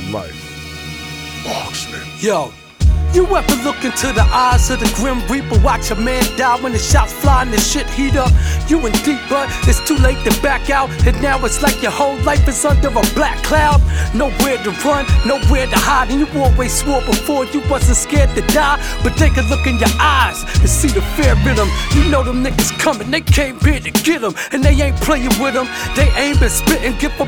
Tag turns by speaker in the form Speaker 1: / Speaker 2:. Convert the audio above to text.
Speaker 1: life. Marksman.
Speaker 2: Yo, you ever look into the eyes of the Grim Reaper? Watch a man die when the shots fly and the shit heat up. You in deep, but it's too late to back out. And now it's like your whole life is under a black cloud. Nowhere to run, nowhere to hide. And you always swore before you wasn't scared to die. But take a look in your eyes and see the fear in them. You know them niggas coming, they came here to get them. And they ain't playing with them, they aim and spit and give a